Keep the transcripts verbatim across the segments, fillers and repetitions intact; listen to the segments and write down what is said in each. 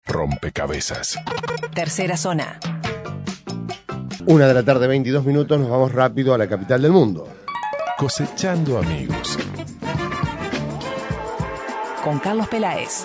Rompecabezas. Tercera zona. Una de la tarde, veintidós minutos, nos vamos rápido a la capital del mundo. Cosechando amigos. Con Carlos Peláez.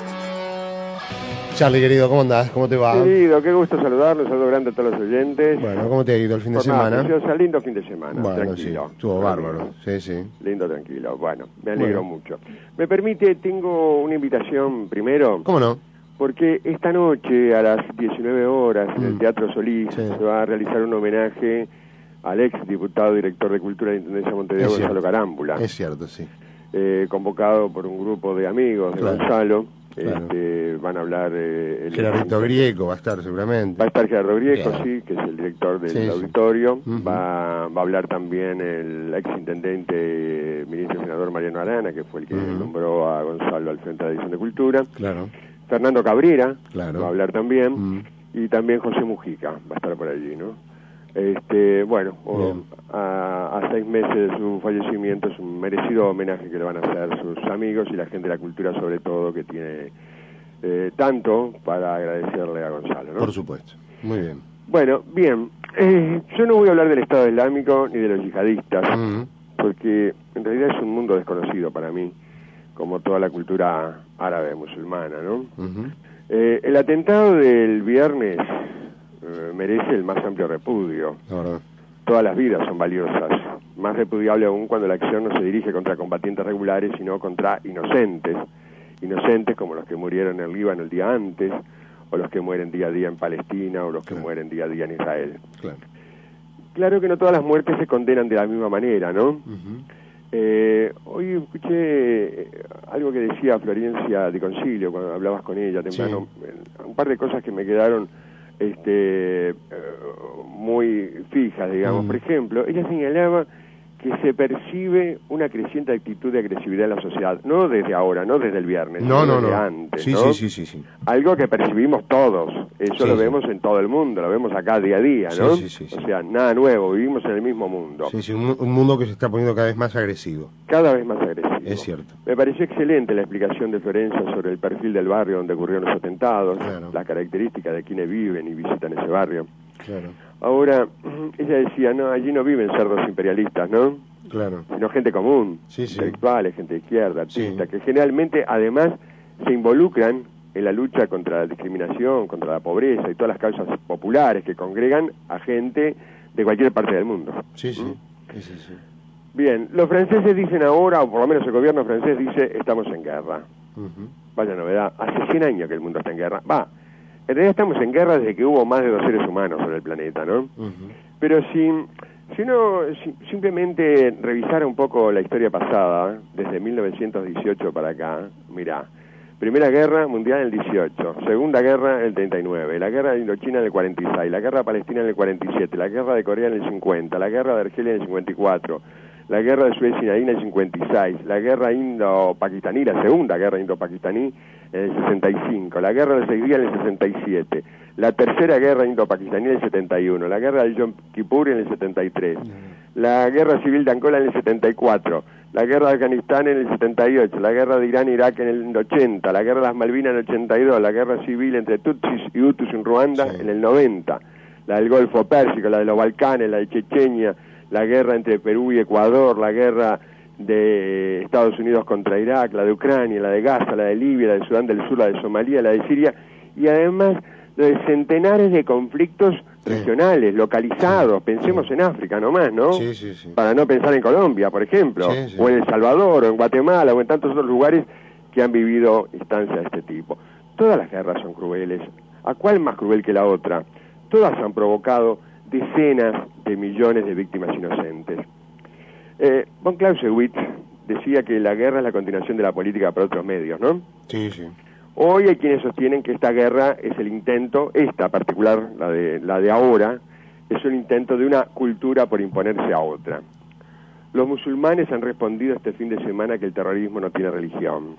Charlie, querido, ¿cómo andás? ¿Cómo te va? Querido, qué gusto saludarlos, saludo grande a todos los oyentes. Bueno, ¿cómo te ha ido el fin de semana? Preciosa, lindo fin de semana, Bueno, tranquilo. sí, estuvo bárbaro, sí, sí. Lindo, tranquilo, bueno, me alegro Bueno. mucho. Me permite, tengo una invitación primero. ¿Cómo no? Porque esta noche a las diecinueve horas en el Mm. Teatro Solís Sí. se va a realizar un homenaje al ex diputado director de Cultura de la Intendencia de Montevideo, Es Gonzalo cierto. Carámbula, Es cierto, sí. eh, convocado por un grupo de amigos de Claro. Gonzalo. Claro. Este, van a hablar... Eh, el Gerardito Grieco va a estar seguramente. Va a estar Gerardo Grieco, Bien. sí, que es el director del Sí, sí. auditorio. Ujú. va, va a hablar también el exintendente, eh, ministro y senador Mariano Arana, que fue el que Ujú. nombró a Gonzalo al frente de la División de Cultura. Claro. Fernando Cabrera Claro. va a hablar también. Mm. Y también José Mujica va a estar por allí, ¿no? Este, bueno, o- Bien. a, a seis meses de su fallecimiento es un merecido homenaje que le van a hacer sus amigos y la gente de la cultura, sobre todo, que tiene eh, tanto para agradecerle a Gonzalo, ¿no? Por supuesto. Muy bien. Bueno, bien, eh, yo no voy a hablar del Estado Islámico ni de los yihadistas, Mm. porque en realidad es un mundo desconocido para mí, como toda la cultura árabe musulmana, ¿no? Ujú. Eh, el atentado del viernes eh, merece el más amplio repudio. La verdad. Todas las vidas son valiosas, más repudiable aún cuando la acción no se dirige contra combatientes regulares, sino contra inocentes, inocentes como los que murieron en el Líbano el día antes, o los que mueren día a día en Palestina, o los que Claro. mueren día a día en Israel. Claro. Claro que no todas las muertes se condenan de la misma manera, ¿no? Ujú. Eh, hoy escuché eh, algo que decía Florencia de Concilio cuando hablabas con ella temprano, eh, un par de cosas que me quedaron este, eh, muy fijas, digamos. Mm. Por ejemplo, ella señalaba que se percibe una creciente actitud de agresividad en la sociedad, no desde ahora, no desde el viernes, No, sino no, desde no. antes, Sí, ¿no? sí, sí, sí, sí. Algo que percibimos todos, eso Sí, lo sí. vemos en todo el mundo, lo vemos acá día a día, ¿no? Sí, sí, sí, sí. O sea, nada nuevo, vivimos en el mismo mundo, Sí, sí, un, un mundo que se está poniendo cada vez más agresivo. cada vez más agresivo. Es cierto. Me pareció excelente la explicación de Florencia sobre el perfil del barrio donde ocurrieron los atentados, Claro. las características de quienes viven y visitan ese barrio. Claro. Ahora, ella decía, no, allí no viven cerdos imperialistas, ¿no? Claro. Sino gente común, Sí, sí. intelectuales, gente de izquierda, artistas, Sí. que generalmente además se involucran en la lucha contra la discriminación, contra la pobreza y todas las causas populares que congregan a gente de cualquier parte del mundo. Sí, sí. ¿Mm? Sí, sí, sí. Bien, los franceses dicen ahora, o por lo menos el gobierno francés dice, estamos en guerra. Ujú. Vaya novedad, hace cien años que el mundo está en guerra. Va, en realidad estamos en guerra desde que hubo más de dos seres humanos sobre el planeta, ¿no? Ujú. Pero si, si uno si- simplemente revisara un poco la historia pasada, desde mil novecientos dieciocho para acá, mirá, Primera Guerra Mundial en el dieciocho, Segunda Guerra en el treinta y nueve, la Guerra de Indochina en el cuarenta y seis, la Guerra Palestina en el cuarenta y siete, la Guerra de Corea en el cincuenta, la Guerra de Argelia en el cincuenta y cuatro, la Guerra de Suez y Sinaí en el cincuenta y seis, la Guerra Indo-Pakistaní, la Segunda Guerra Indo-Pakistaní en el sesenta y cinco, la Guerra de Seguía en el sesenta y siete, la Tercera Guerra Indo-Pakistaní en el setenta y uno, la Guerra de Yom Kippur en el setenta y tres, la Guerra Civil de Angola en el setenta y cuatro, la Guerra de Afganistán en el setenta y ocho, la Guerra de Irán e Irak en el ochenta, la Guerra de las Malvinas en el ochenta y dos, la Guerra Civil entre Tutsis y Hutus en Ruanda Sí. en el noventa, la del Golfo Pérsico, la de los Balcanes, la de Chechenia, la guerra entre Perú y Ecuador, la guerra de Estados Unidos contra Irak, la de Ucrania, la de Gaza, la de Libia, la de Sudán del Sur, la de Somalia, la de Siria, y además de centenares de conflictos Sí. regionales, localizados, pensemos en África nomás, ¿no? Sí, sí, sí. Para no pensar en Colombia, por ejemplo, Sí, sí. o en El Salvador, o en Guatemala, o en tantos otros lugares que han vivido instancias de este tipo. Todas las guerras son crueles. ¿A cuál más cruel que la otra? Todas han provocado decenas de millones de víctimas inocentes. Eh, von Clausewitz decía que la guerra es la continuación de la política por otros medios, ¿no? Sí, sí. Hoy hay quienes sostienen que esta guerra es el intento, esta particular, la de, la de ahora, es un intento de una cultura por imponerse a otra. Los musulmanes han respondido este fin de semana que el terrorismo no tiene religión.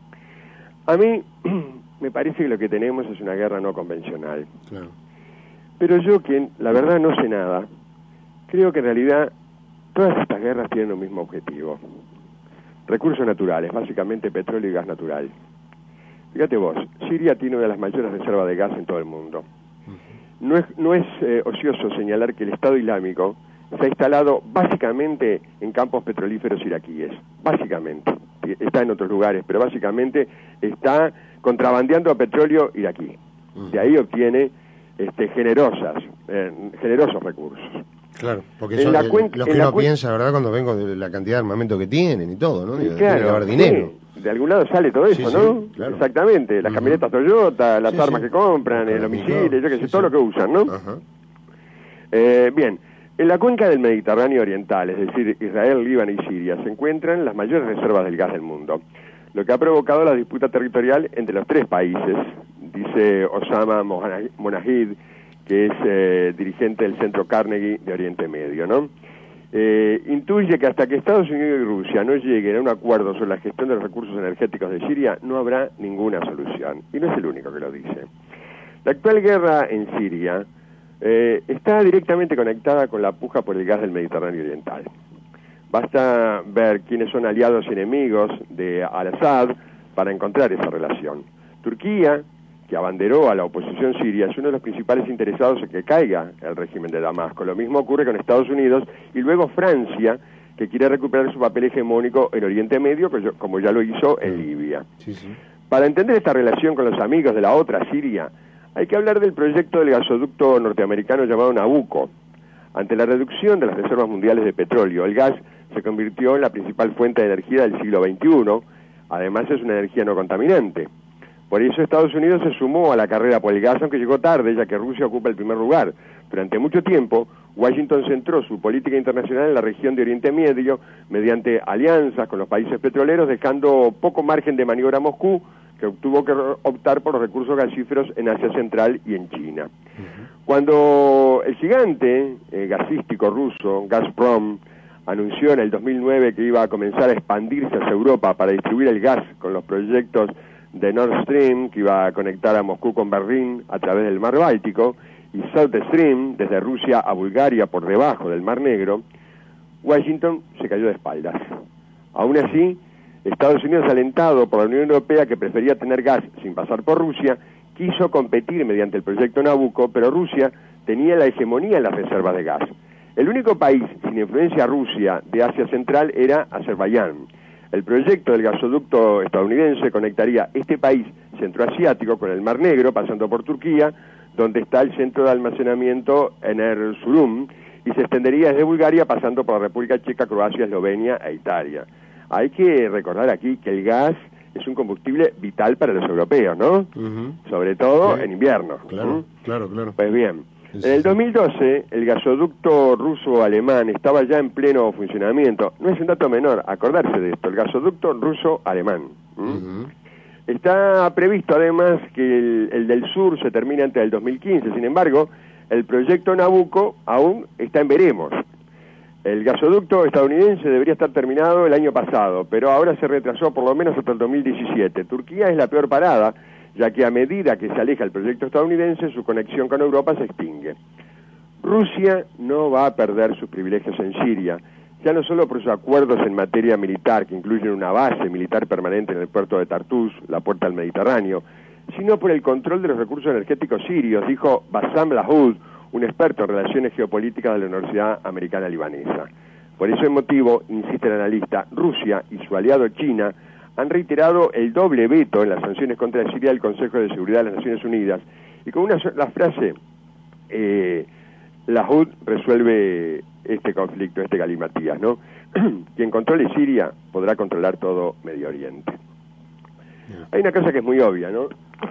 A mí me parece que lo que tenemos es una guerra no convencional. Claro. Pero yo, quien la verdad no sé nada, creo que en realidad todas estas guerras tienen un mismo objetivo. Recursos naturales, básicamente petróleo y gas natural. Fíjate vos, Siria tiene una de las mayores reservas de gas en todo el mundo. No es, no es eh, ocioso señalar que el Estado Islámico se ha instalado básicamente en campos petrolíferos iraquíes, básicamente. Está en otros lugares, pero básicamente está contrabandeando petróleo iraquí. De ahí obtiene este, generosas, eh, generosos recursos. Claro, porque en son la el, cuenca, lo que en uno la cuen... piensa, ¿verdad? Cuando vengo de la cantidad de armamento que tienen y todo, ¿no? Sí, Tiene claro, que haber dinero. Sí. De algún lado sale todo eso, sí, ¿no? Sí, claro. Exactamente, las uh-huh. camionetas Toyota, las sí, armas sí. que compran, Los los misiles, yo qué sé, sí, todo sí. lo que usan, ¿no? Ajá. Eh, bien, en la cuenca del Mediterráneo Oriental, es decir, Israel, Líbano y Siria, se encuentran las mayores reservas del gas del mundo, lo que ha provocado la disputa territorial entre los tres países, dice Osama Monahid, que es eh, dirigente del Centro Carnegie de Oriente Medio, ¿no? Eh, intuye que hasta que Estados Unidos y Rusia no lleguen a un acuerdo sobre la gestión de los recursos energéticos de Siria, no habrá ninguna solución. Y no es el único que lo dice. La actual guerra en Siria eh, está directamente conectada con la puja por el gas del Mediterráneo Oriental. Basta ver quiénes son aliados y enemigos de Al-Assad para encontrar esa relación. Turquía, que abanderó a la oposición siria, es uno de los principales interesados en que caiga el régimen de Damasco. Lo mismo ocurre con Estados Unidos y luego Francia, que quiere recuperar su papel hegemónico en Oriente Medio, como ya lo hizo en Libia. Sí, sí. Para entender esta relación con los amigos de la otra Siria, hay que hablar del proyecto del gasoducto norteamericano llamado Nabucco. Ante la reducción de las reservas mundiales de petróleo, el gas se convirtió en la principal fuente de energía del siglo veintiuno. Además, es una energía no contaminante. Por eso Estados Unidos se sumó a la carrera por el gas, aunque llegó tarde, ya que Rusia ocupa el primer lugar. Durante mucho tiempo, Washington centró su política internacional en la región de Oriente Medio mediante alianzas con los países petroleros, dejando poco margen de maniobra a Moscú, que tuvo que optar por los recursos gasíferos en Asia Central y en China. Uh-huh. Cuando el gigante eh, gasístico ruso, Gazprom, anunció en el dos mil nueve que iba a comenzar a expandirse hacia Europa para distribuir el gas con los proyectos de Nord Stream, que iba a conectar a Moscú con Berlín a través del mar Báltico, y South Stream, desde Rusia a Bulgaria por debajo del Mar Negro, Washington se cayó de espaldas. Aún así, Estados Unidos, alentado por la Unión Europea, que prefería tener gas sin pasar por Rusia, quiso competir mediante el proyecto Nabucco, pero Rusia tenía la hegemonía en las reservas de gas. El único país sin influencia rusa de Asia Central era Azerbaiyán. El proyecto del gasoducto estadounidense conectaría este país centroasiático con el Mar Negro, pasando por Turquía, donde está el centro de almacenamiento en Erzurum, y se extendería desde Bulgaria, pasando por la República Checa, Croacia, Eslovenia e Italia. Hay que recordar aquí que el gas es un combustible vital para los europeos, ¿no? Uh-huh. Sobre todo sí. En invierno. Claro, ¿Mm? claro, claro. Pues bien, en el dos mil doce el gasoducto ruso-alemán estaba ya en pleno funcionamiento. No es un dato menor acordarse de esto, el gasoducto ruso-alemán. ¿Mm? Uh-huh. Está previsto además que el, el del sur se termine antes del dos mil quince, sin embargo, el proyecto Nabucco aún está en veremos. El gasoducto estadounidense debería estar terminado el año pasado, pero ahora se retrasó por lo menos hasta el dos mil diecisiete. Turquía es la peor parada, ya que a medida que se aleja el proyecto estadounidense, su conexión con Europa se extingue. Rusia no va a perder sus privilegios en Siria, ya no solo por sus acuerdos en materia militar, que incluyen una base militar permanente en el puerto de Tartus, la puerta al Mediterráneo, sino por el control de los recursos energéticos sirios, dijo Bassam Lahoud, un experto en relaciones geopolíticas de la Universidad Americana Libanesa. Por ese motivo, insiste el analista, Rusia y su aliado China han reiterado el doble veto en las sanciones contra Siria del Consejo de Seguridad de las Naciones Unidas, y con una sola frase, eh, Lahoud resuelve este conflicto, este galimatías, ¿no? Quien controle Siria podrá controlar todo Medio Oriente. Hay una cosa que es muy obvia, ¿no?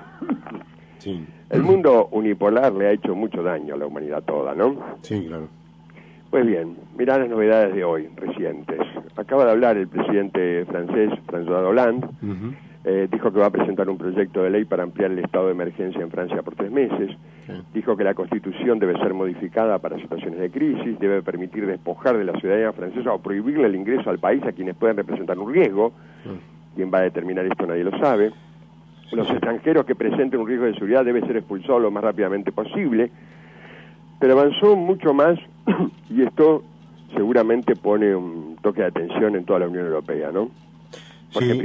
Sí. El mundo unipolar le ha hecho mucho daño a la humanidad toda, ¿no? Sí, claro. Pues bien, mirá las novedades de hoy, recientes. Acaba de hablar el presidente francés, François Hollande, uh-huh. eh, dijo que va a presentar un proyecto de ley para ampliar el estado de emergencia en Francia por tres meses. Sí. Dijo que la Constitución debe ser modificada para situaciones de crisis, debe permitir despojar de la ciudadanía francesa o prohibirle el ingreso al país a quienes pueden representar un riesgo. Sí. ¿Quién va a determinar esto? Nadie lo sabe. Los extranjeros que presenten un riesgo de seguridad deben ser expulsados lo más rápidamente posible, pero avanzó mucho más y esto seguramente pone un toque de atención en toda la Unión Europea, ¿no? Porque sí. primero,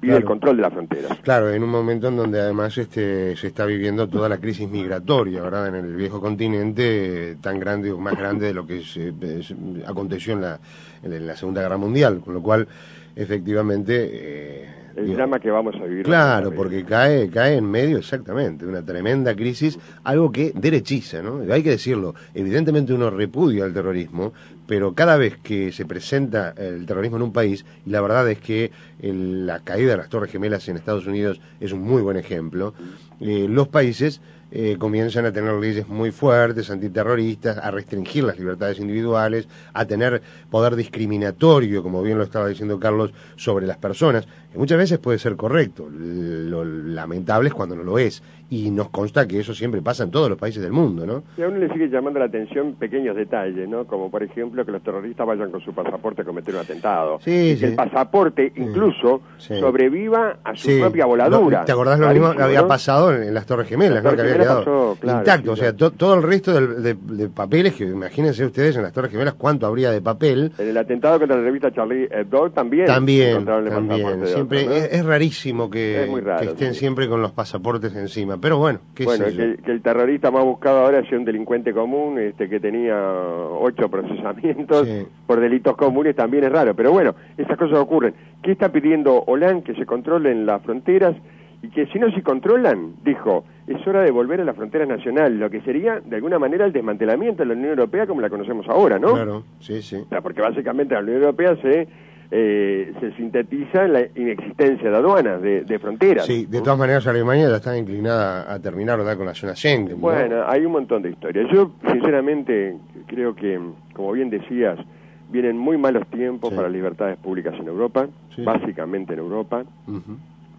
pide claro. el control de las fronteras. Claro, en un momento en donde además este se está viviendo toda la crisis migratoria, ¿verdad? En el viejo continente, tan grande o más grande de lo que se, se aconteció en la, en la Segunda Guerra Mundial, con lo cual, efectivamente... Eh, el digo, drama que vamos a vivir. claro, porque cae cae en medio exactamente de una tremenda crisis, algo que derechiza, ¿no? Hay que decirlo, evidentemente uno repudia al terrorismo, pero cada vez que se presenta el terrorismo en un país, y la verdad es que el, la caída de las Torres Gemelas en Estados Unidos es un muy buen ejemplo, eh, los países eh, comienzan a tener leyes muy fuertes, antiterroristas, a restringir las libertades individuales, a tener poder discriminatorio, como bien lo estaba diciendo Carlos, sobre las personas, que muchas veces puede ser correcto, lo lamentable es cuando no lo es, y nos consta que eso siempre pasa en todos los países del mundo, ¿no? Y a uno le sigue llamando la atención pequeños detalles, ¿no? Como por ejemplo que los terroristas vayan con su pasaporte a cometer un atentado. Sí, y sí. que el pasaporte sí. incluso sí. sobreviva a su sí. propia voladura. Lo, ¿Te acordás lo Clarísimo, mismo que había ¿no? pasado en, en las Torres Gemelas, Las ¿no? Torres Que había Gemelas quedado pasó, claro, intacto, sí, o sea, claro. to, todo el resto de, de, de papeles, que imagínense ustedes en las Torres Gemelas cuánto habría de papel. En el atentado contra la revista Charlie Hebdo también. También, encontraron el también. pasaporte de Siempre otro, ¿no? es, es rarísimo que, Es muy raro, que estén sí. siempre con los pasaportes encima, pero bueno, qué Bueno, sé yo. que, que el terrorista más buscado ahora sea un delincuente común, este que tenía ocho procesamientos Sí. por delitos comunes, también es raro. Pero bueno, esas cosas ocurren. ¿Qué está pidiendo Hollande? Que se controlen las fronteras y que si no se controlan, dijo, es hora de volver a la frontera nacional, lo que sería de alguna manera el desmantelamiento de la Unión Europea como la conocemos ahora, ¿no? Claro, sí, sí. O sea, porque básicamente la Unión Europea se... Eh, se sintetiza en la inexistencia de aduanas, de, de fronteras. Sí, de todas maneras Alemania ya está inclinada a terminar, ¿verdad?, con la zona Schengen, ¿no? Bueno, hay un montón de historias. Yo, sinceramente, creo que, como bien decías, vienen muy malos tiempos Sí. para las libertades públicas en Europa, Sí. básicamente en Europa. Ujú.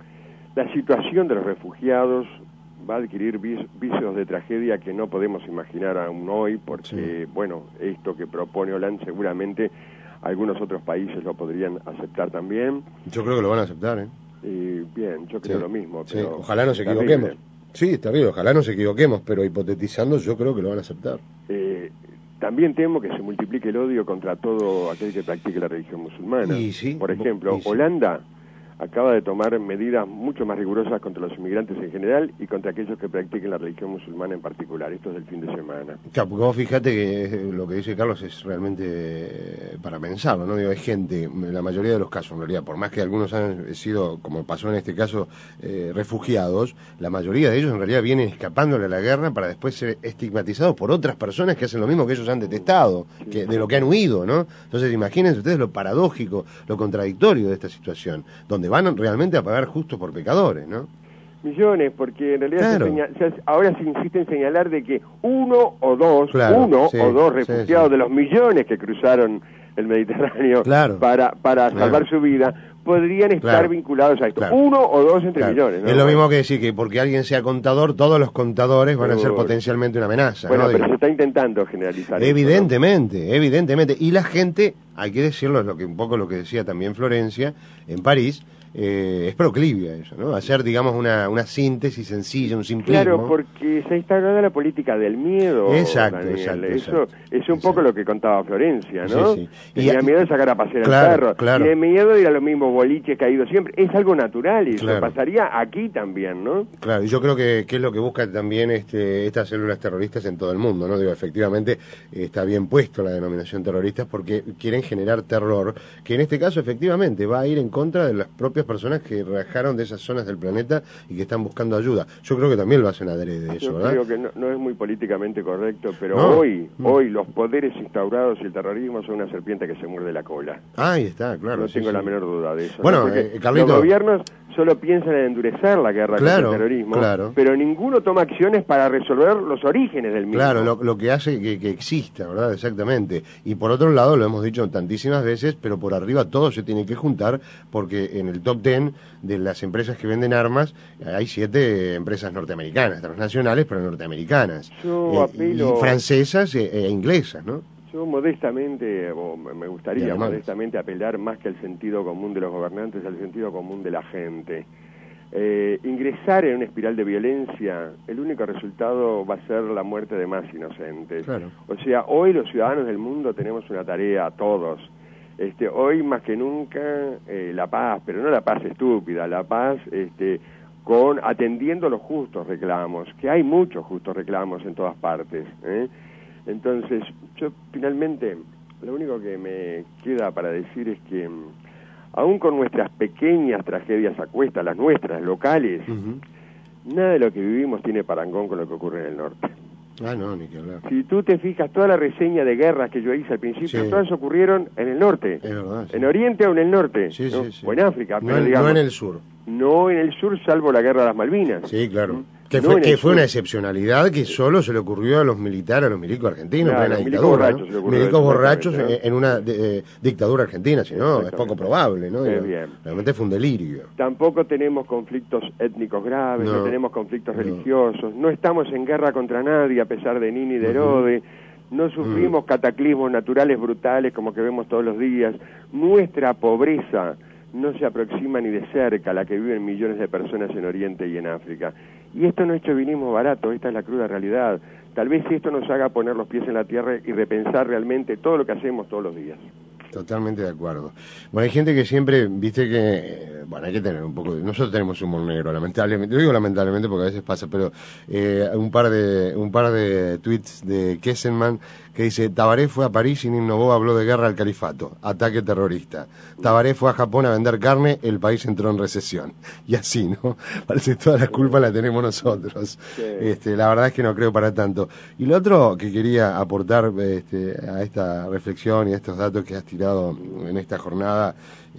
La situación de los refugiados va a adquirir vis- vicios de tragedia que no podemos imaginar aún hoy, porque, Sí. bueno, esto que propone Hollande seguramente algunos otros países lo podrían aceptar también. Yo creo que lo van a aceptar, ¿eh? Y bien, yo creo Sí. lo mismo. Sí, Pero ojalá no se es terrible. equivoquemos. Sí, está bien, ojalá no se equivoquemos, pero hipotetizando yo creo que lo van a aceptar. Eh, también temo que se multiplique el odio contra todo aquel que practique la religión musulmana. Y sí, Por ejemplo, y sí. Holanda acaba de tomar medidas mucho más rigurosas contra los inmigrantes en general y contra aquellos que practiquen la religión musulmana en particular. Esto es del fin de semana. Claro, porque vos fíjate que eh, lo que dice Carlos es realmente eh, para pensarlo, ¿no? Digo, hay gente, en la mayoría de los casos, en realidad, por más que algunos han sido, como pasó en este caso, eh, refugiados, la mayoría de ellos en realidad vienen escapándole a la guerra para después ser estigmatizados por otras personas que hacen lo mismo que ellos han detestado, que, de lo que han huido, ¿no? Entonces, imagínense ustedes lo paradójico, lo contradictorio de esta situación, donde van realmente a pagar justo por pecadores, ¿no? Millones, porque en realidad Claro. se señala, se, ahora se insiste en señalar de que uno o dos, Claro, uno sí, o dos sí, refugiados sí. de los millones que cruzaron el Mediterráneo Claro. para, para Claro. salvar su vida, podrían estar Claro. vinculados a esto. Claro. Uno o dos entre Claro. millones, ¿no? Es lo Bueno. mismo que decir que porque alguien sea contador, todos los contadores van a ser Pero- potencialmente una amenaza, Bueno, ¿no? pero Digo, se está intentando generalizar eso, ¿no? evidentemente, evidentemente. Y la gente, hay que decirlo, es lo que un poco lo que decía también Florencia, en París, eh, es proclive a eso, ¿no? Hacer, digamos, una, una síntesis sencilla, un simplismo. Claro, porque se ha instaurado la política del miedo. Exacto, Daniel. exacto, Eso exacto, es un exacto. poco lo que contaba Florencia, ¿no? Sí, sí. Y- Tenía miedo de sacar a pasear Claro, al perro. claro. Tiene miedo de ir a los mismos boliches que ha ido siempre. Es algo natural y Claro. eso pasaría aquí también, ¿no? Claro, y yo creo que, que es lo que buscan también este, estas células terroristas en todo el mundo, ¿no? Digo, efectivamente eh, está bien puesto la denominación terroristas porque quieren generar terror, que en este caso efectivamente va a ir en contra de las propias personas que rajaron de esas zonas del planeta y que están buscando ayuda. Yo creo que también lo hacen adrede eso, Yo ¿verdad? creo que no, no es muy políticamente correcto, pero No. hoy, Mm. hoy los poderes instaurados y el terrorismo son una serpiente que se muerde la cola. Ahí está, claro. no sí, tengo sí. la menor duda de eso. ¿no? Bueno, Porque eh, Carlito- los gobiernos solo piensan en endurecer la guerra Claro, contra el terrorismo, claro. pero ninguno toma acciones para resolver los orígenes del mismo. Claro, lo, lo que hace que, que exista, ¿verdad? Exactamente. Y por otro lado, lo hemos dicho tantísimas veces, pero por arriba todo se tiene que juntar, porque en el top ten de las empresas que venden armas, hay siete empresas norteamericanas, transnacionales, pero norteamericanas. Yo Eh, apelo- Y francesas e, e inglesas, ¿no? Yo modestamente, o me Y gustaría alemanes. modestamente apelar más que al sentido común de los gobernantes, al sentido común de la gente. Eh, ingresar en una espiral de violencia, el único resultado va a ser la muerte de más inocentes. Claro. O sea, hoy los ciudadanos del mundo tenemos una tarea, todos, Este, hoy más que nunca eh, la paz, pero no la paz estúpida, la paz este, con atendiendo los justos reclamos, que hay muchos justos reclamos en todas partes, ¿eh? Entonces, yo finalmente, lo único que me queda para decir es que, aún con nuestras pequeñas tragedias a cuestas, las nuestras, locales, uh-huh. nada de lo que vivimos tiene parangón con lo que ocurre en el norte. Ah, no, ni que hablar. Si tú te fijas, toda la reseña de guerras que yo hice al principio, sí. todas ocurrieron en el norte. Es verdad, sí. En Oriente o en el norte. Sí, ¿no? sí, sí. O en África. No, pero, en, digamos, no en el sur. No en el sur, salvo la guerra de las Malvinas. Sí, claro. ¿Mm? Que no fue, que fue sur. una excepcionalidad que solo se le ocurrió a los militares, a los milicos argentinos, claro, en plena milicos dictadura. Borrachos, ¿no? Milicos borrachos ¿no? en una de, eh, dictadura argentina, si no, es poco probable, ¿no? Es bien. Realmente fue un delirio. Tampoco tenemos conflictos étnicos graves, no, no tenemos conflictos no. religiosos, no estamos en guerra contra nadie, a pesar de Nini y de Herode. Uh-huh. No sufrimos uh-huh. cataclismos naturales brutales como que vemos todos los días. Nuestra pobreza no se aproxima ni de cerca a la que viven millones de personas en Oriente y en África. Y esto no es chauvinismo barato, esta es la cruda realidad. Tal vez esto nos haga poner los pies en la tierra y repensar realmente todo lo que hacemos todos los días. Totalmente de acuerdo. Bueno, hay gente que siempre, viste que, bueno, hay que tener un poco de, nosotros tenemos humor negro, lamentablemente, yo digo lamentablemente porque a veces pasa, pero eh, un par de un par de tweets de Kesselman que dice, Tabaré fue a París y Nino Noboa habló de guerra al califato, ataque terrorista. Tabaré fue a Japón a vender carne, el país entró en recesión. Y así, ¿no? Parece que toda la culpa la tenemos nosotros. Sí. Este, la verdad es que no creo para tanto. Y lo otro que quería aportar este, a esta reflexión y a estos datos que has tirado en esta jornada,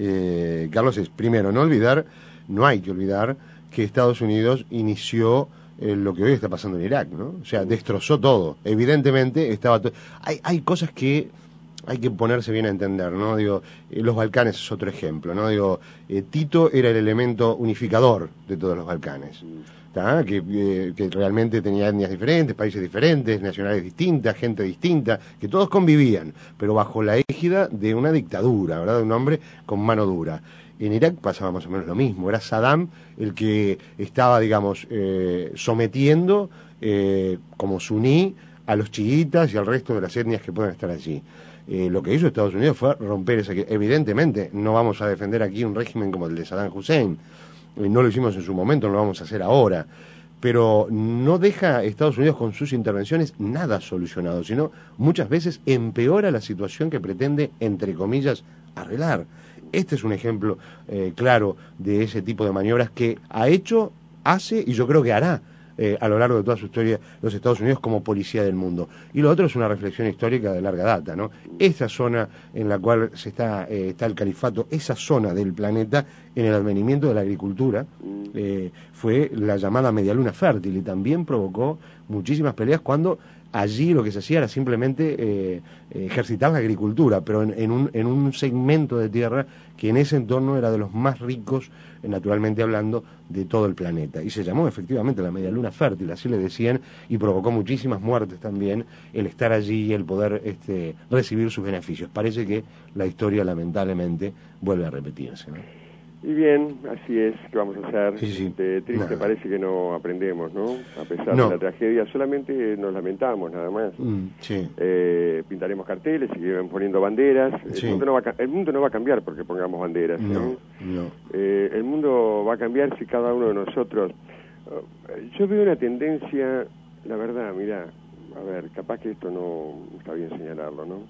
eh, Carlos, es primero, no olvidar, no hay que olvidar que Estados Unidos inició eh, lo que hoy está pasando en Irak, ¿no? O sea, destrozó todo. Evidentemente estaba todo. Hay, hay cosas que hay que ponerse bien a entender, ¿no? Digo, eh, los Balcanes es otro ejemplo, ¿no? Digo, eh, Tito era el elemento unificador de todos los Balcanes. ¿Tá? Que, eh, que realmente tenía etnias diferentes, países diferentes, nacionalidades distintas, gente distinta, que todos convivían, pero bajo la égida de una dictadura, ¿verdad? De un hombre con mano dura. En Irak pasaba más o menos lo mismo, era Saddam el que estaba, digamos, eh, sometiendo eh, como suní a los chiitas y al resto de las etnias que puedan estar allí. Eh, lo que hizo Estados Unidos fue romper esa... Evidentemente, no vamos a defender aquí un régimen como el de Saddam Hussein, no lo hicimos en su momento, no lo vamos a hacer ahora, pero no deja a Estados Unidos con sus intervenciones nada solucionado, sino muchas veces empeora la situación que pretende, entre comillas, arreglar. Este es un ejemplo eh, claro de ese tipo de maniobras que ha hecho, hace y yo creo que hará eh, a lo largo de toda su historia los Estados Unidos como policía del mundo. Y lo otro es una reflexión histórica de larga data, ¿no? Esa zona en la cual se está, eh, está el califato, esa zona del planeta en el advenimiento de la agricultura, eh, fue la llamada medialuna fértil y también provocó muchísimas peleas cuando allí lo que se hacía era simplemente eh, ejercitar la agricultura, pero en, en, un, en un segmento de tierra que en ese entorno era de los más ricos, eh, naturalmente hablando, de todo el planeta. Y se llamó efectivamente la medialuna fértil, así le decían, y provocó muchísimas muertes también el estar allí y el poder este, recibir sus beneficios. Parece que la historia lamentablemente vuelve a repetirse, ¿no? Y bien, así es, ¿qué vamos a hacer? Sí, sí. Este, triste, nada. Parece que no aprendemos, ¿no? A pesar no. de la tragedia, solamente nos lamentamos, nada más. Mm, sí. eh, pintaremos carteles, seguiremos poniendo banderas. Sí. El, mundo no va a, el mundo no va a cambiar porque pongamos banderas, ¿no? No, no. Eh, el mundo va a cambiar si cada uno de nosotros... Uh, yo veo una tendencia, la verdad, mirá, a ver, capaz que esto no está bien señalarlo, ¿no?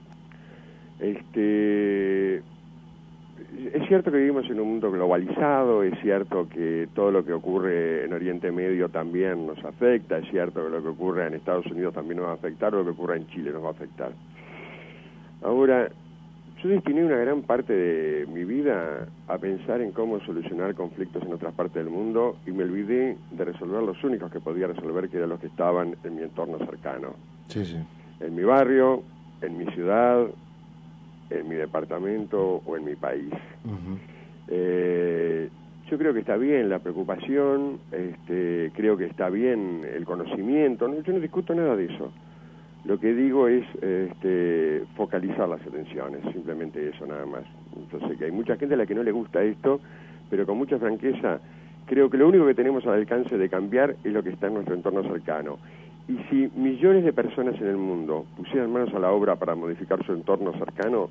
Este... Es cierto que vivimos en un mundo globalizado, es cierto que todo lo que ocurre en Oriente Medio también nos afecta, es cierto que lo que ocurre en Estados Unidos también nos va a afectar, o lo que ocurre en Chile nos va a afectar. Ahora, yo destiné una gran parte de mi vida a pensar en cómo solucionar conflictos en otras partes del mundo y me olvidé de resolver los únicos que podía resolver, que eran los que estaban en mi entorno cercano. Sí, sí. En mi barrio, en mi ciudad, en mi departamento o en mi país. Uh-huh. eh, yo creo que está bien la preocupación, este, creo que está bien el conocimiento, no, yo no discuto nada de eso. Lo que digo es este, focalizar las atenciones, simplemente eso nada más. Yo sé que hay mucha gente a la que no le gusta esto, pero con mucha franqueza creo que lo único que tenemos al alcance de cambiar es lo que está en nuestro entorno cercano. Y si millones de personas en el mundo pusieran manos a la obra para modificar su entorno cercano,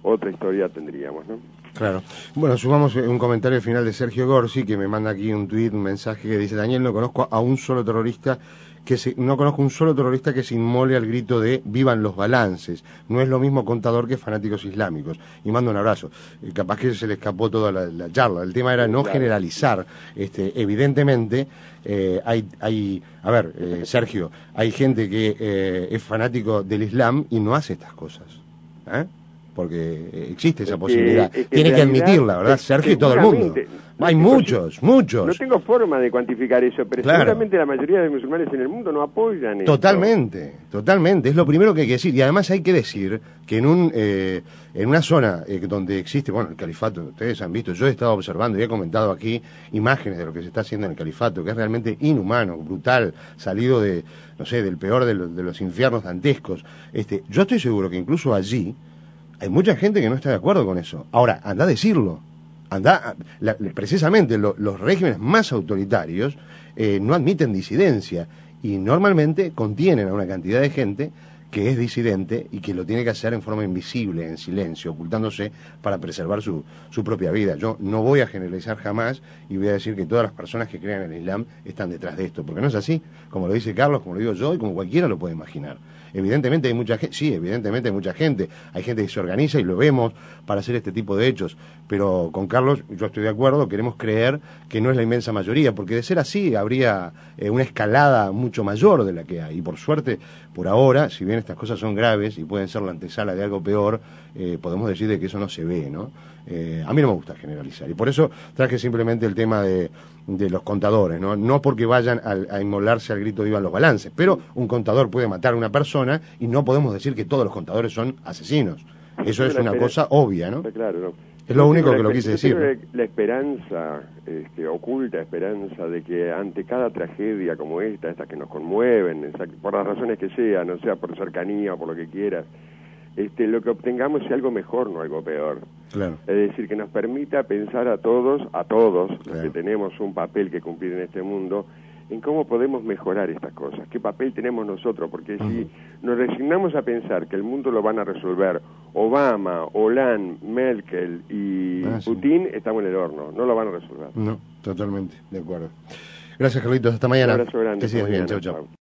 otra historia tendríamos, ¿no? Claro. Bueno, sumamos un comentario final de Sergio Gorsi, que me manda aquí un tuit, un mensaje que dice: Daniel, no conozco a un solo terrorista que se, no conozco un solo terrorista que se inmole al grito de vivan los balances. No es lo mismo contador que fanáticos islámicos. Y mando un abrazo. Eh, capaz que se le escapó toda la, la charla. El tema era no claro. generalizar. Este, evidentemente, eh, hay, hay, a ver, eh, Sergio, hay gente que eh, es fanático del Islam y no hace estas cosas. ¿Eh? Porque existe esa Es que- posibilidad. es que Tiene en que realidad, admitirla, ¿verdad, se- Sergio? Y todo el mundo. seguramente, no Hay tengo- muchos, muchos. No tengo forma de cuantificar eso, pero Claro. seguramente la mayoría de musulmanes en el mundo no apoyan eso. Totalmente, totalmente. Es lo primero que hay que decir. Y además hay que decir que en un eh, en una zona eh, donde existe, bueno, el califato, ustedes han visto, yo he estado observando y he comentado aquí imágenes de lo que se está haciendo en el califato, que es realmente inhumano, brutal, salido de, no sé, del peor de, lo- de los infiernos dantescos. Este, yo estoy seguro que incluso allí hay mucha gente que no está de acuerdo con eso. Ahora, anda a decirlo. Anda, la- precisamente lo- los regímenes más autoritarios eh, no admiten disidencia y normalmente contienen a una cantidad de gente que es disidente y que lo tiene que hacer en forma invisible, en silencio, ocultándose para preservar su, su propia vida. Yo no voy a generalizar jamás y voy a decir que todas las personas que crean en el Islam están detrás de esto, porque no es así, como lo dice Carlos, como lo digo yo y como cualquiera lo puede imaginar. Evidentemente hay mucha gente, sí, evidentemente hay mucha gente, hay gente que se organiza y lo vemos para hacer este tipo de hechos, pero con Carlos yo estoy de acuerdo, queremos creer que no es la inmensa mayoría, porque de ser así habría eh, una escalada mucho mayor de la que hay, y por suerte, por ahora, si bien estas cosas son graves y pueden ser la antesala de algo peor, eh, podemos decir de que eso no se ve, ¿no? Eh, a mí no me gusta generalizar, y por eso traje simplemente el tema de, de los contadores, ¿no? No porque vayan a, a inmolarse al grito vivan los balances, pero un contador puede matar a una persona y no podemos decir que todos los contadores son asesinos. Eso es una cosa obvia, ¿no? Está claro, ¿no? Es lo Yo único tengo que la lo esper- quise yo decir, tengo ¿no? La, la esperanza, este, oculta esperanza de que ante cada tragedia como esta, estas que nos conmueven, esa- por las razones que sean, o sea, por cercanía o por lo que quieras, este, lo que obtengamos sea algo mejor, no algo peor. Claro. Es decir, que nos permita pensar a todos, a todos, los Claro. que tenemos un papel que cumplir en este mundo, en cómo podemos mejorar estas cosas, qué papel tenemos nosotros, porque si nos resignamos a pensar que el mundo lo van a resolver Obama, Hollande, Merkel y Ah, sí. Putin, estamos en el horno, no lo van a resolver. No, totalmente, de acuerdo. Gracias, Carlitos, hasta mañana. Un abrazo grande, Que sigas hasta bien, mañana. chau, chau. Chau.